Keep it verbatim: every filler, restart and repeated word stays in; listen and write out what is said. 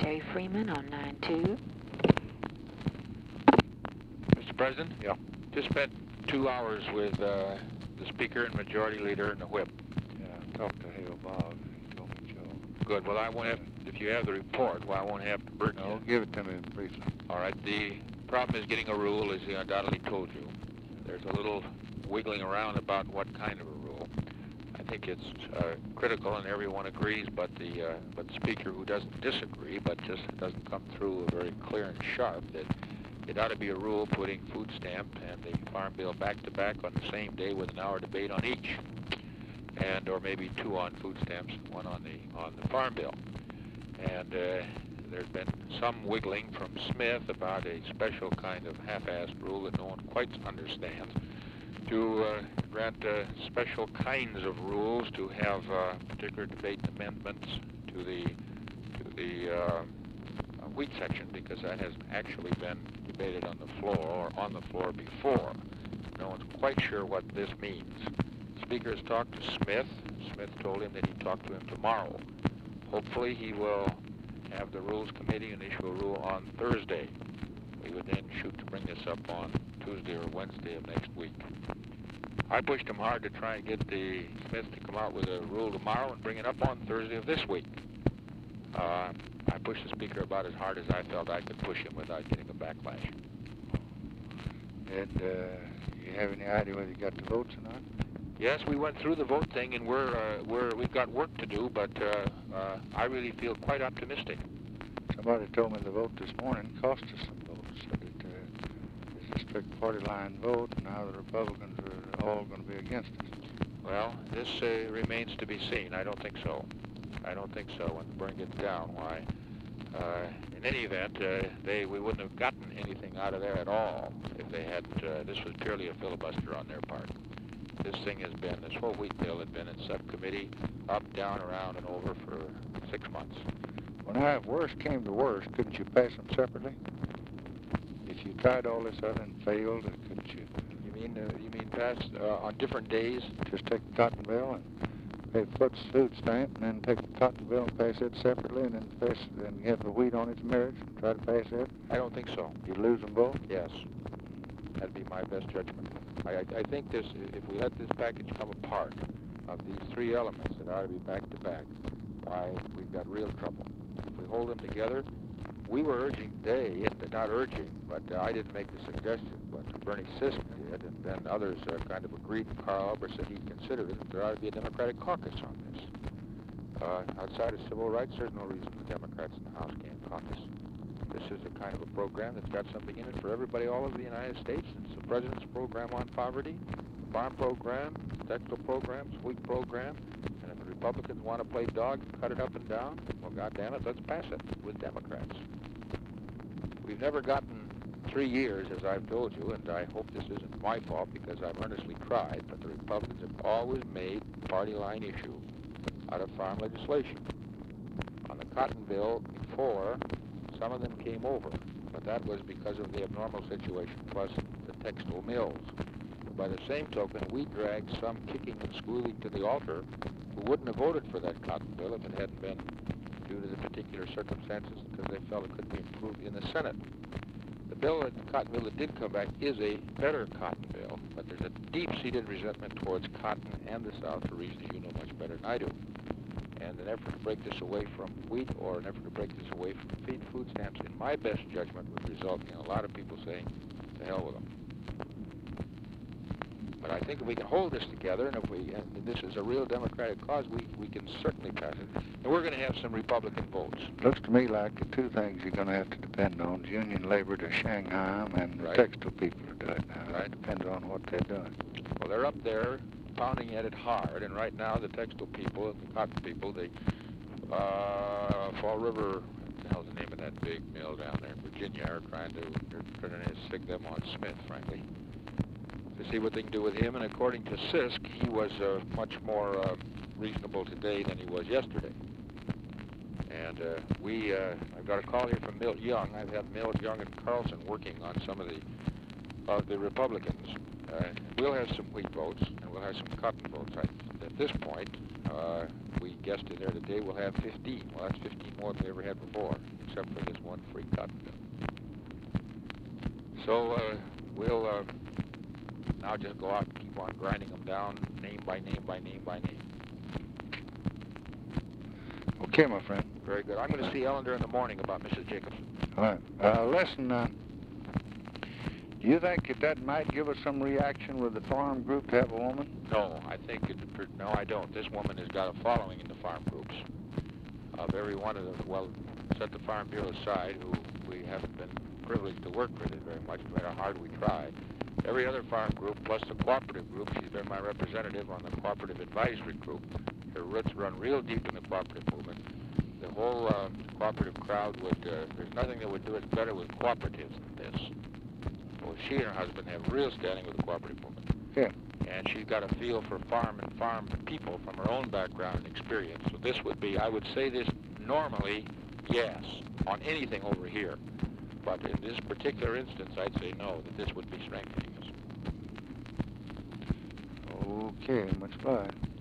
Terry Freeman on nine two. Mister President? Yeah. Just spent two hours with uh, the Speaker and Majority Leader and the Whip. Yeah, talk to Hale Bob. He told me, Joe. Good. Well, I won't have, if you have the report, well, I won't have to burden No, you. give it to me briefly. All right. The problem is getting a rule, as he undoubtedly told you. There's a little wiggling around about what kind of a rule. I think it's uh, critical, and everyone agrees, but the uh, but the Speaker, who doesn't disagree, but just doesn't come through very clear and sharp, that it ought to be a rule putting food stamp and the Farm Bill back to back on the same day with an hour debate on each, and or maybe two on food stamps, one on the on the Farm Bill. And uh, there's been some wiggling from Smith about a special kind of half-assed rule that no one quite understands, to uh, grant uh, special kinds of rules to have uh, particular debate amendments to the to the uh, uh, wheat section, because that hasn't actually been debated on the floor or on the floor before. No one's quite sure what this means. The Speaker has talked to Smith. Smith told him that he'd talk to him tomorrow. Hopefully he will have the Rules Committee and issue a rule on Thursday. We would then shoot to bring this up on Tuesday or Wednesday of next week. I pushed him hard to try and get the Smith to come out with a rule tomorrow and bring it up on Thursday of this week. Uh, I pushed the Speaker about as hard as I felt I could push him without getting a backlash. And uh, you have any idea whether you got the votes or not? Yes, we went through the vote thing, and we're uh, we're we've got work to do, but uh, uh, I really feel quite optimistic. Somebody told me the vote this morning cost us some votes. Said it uh, is a strict party line vote, and now the Republicans are all going to be against us. Well, this uh, remains to be seen. I don't think so. I don't think so. When the burn gets down, why? Uh, in any event, uh, they we wouldn't have gotten anything out of there at all if they hadn't. Uh, this was purely a filibuster on their part. This thing has been, this whole wheat bill had been in subcommittee, up, down, around, and over for six months. Well, now, if worse came to worse, couldn't you pass them separately? If you tried all this other and failed, couldn't you? You mean uh, you mean pass uh, on different days? Just take the cotton bill and pay foot food stamp, and then take the cotton bill and pass it separately, and then pass and have the wheat on its merits and try to pass it? I don't think so. You'd lose them both? Yes. That'd be my best judgment. I, I, I think this, if we let this package come apart of these three elements that ought to be back to back, why, we've got real trouble. If we hold them together, we were urging today, not urging, but uh, I didn't make the suggestion, but Bernie Sisk did, and then others uh, kind of agreed, and Carl Albert said he considered it, that there ought to be a Democratic caucus on this. Uh, outside of civil rights, there's no reason the Democrats in the House can't caucus. This is a kind of a program that's got something in it for everybody all over the United States. It's the President's program on poverty, the farm program, textile programs, wheat program, and if the Republicans want to play dog and cut it up and down, well, goddamn it, let's pass it with Democrats. We've never gotten three years, as I've told you, and I hope this isn't my fault because I've earnestly tried, but the Republicans have always made party line issue out of farm legislation. On the cotton bill before, some of them came over, but that was because of the abnormal situation, plus the textile mills. By the same token, we dragged some kicking and squealing to the altar who wouldn't have voted for that cotton bill if it hadn't been due to the particular circumstances, because they felt it could be improved in the Senate. The bill, the cotton bill that did come back, is a better cotton bill, but there's a deep-seated resentment towards cotton and the South for reasons you know much better than I do. And an effort to break this away from wheat, or an effort to break this away from feed food stamps, in my best judgment, would result in a lot of people saying, to hell with them. But I think if we can hold this together, and if we, and this is a real Democratic cause, we, we can certainly pass it. And we're going to have some Republican votes. Looks to me like the two things you're going to have to depend on is union labor to Shanghai them and right. the textile people to do it now. Right. It depends on what they're doing. Well, they're up there pounding at it hard, and right now the textile people and the cotton people, the uh, Fall River, what the hell's the name of that big mill down there in Virginia, are trying to, they're trying to stick them on Smith, frankly, to see what they can do with him. And according to Sisk, he was uh, much more uh, reasonable today than he was yesterday. And uh, we, uh, I've got a call here from Milt Young. I've had Milt Young and Carlson working on some of the of the Republicans. Uh, we'll have some wheat votes, and we'll have some cotton votes. I, at this point, Uh, we guessed in there today we'll have fifteen. Well, that's fifteen more than we ever had before, except for this one free cotton mill. So uh, we'll uh, now just go out and keep on grinding them down, name by name by name by name. Okay, my friend. Very good. I'm going to see Ellender in the morning about Missus Jacobson. All right. Uh, listen, uh, do you think that that might give us some reaction with the farm group to have a woman? No, I think it, no, I don't. This woman has got a following in the farm groups. Of every one of them, well, set the Farm Bureau aside, who we haven't been privileged to work with it very much, no matter how hard we try. Every other farm group, plus the cooperative group, she's been my representative on the cooperative advisory group. Her roots run real deep in the cooperative movement. The whole uh, cooperative crowd would, uh, there's nothing that would do it better with cooperatives than this. Well, she and her husband have real standing with the cooperative movement. Yeah. And she's got a feel for farm and farm people from her own background and experience. So this would be, I would say this normally, yes, on anything over here. But in this particular instance, I'd say no, that this would be strengthening us. Okay, much obliged.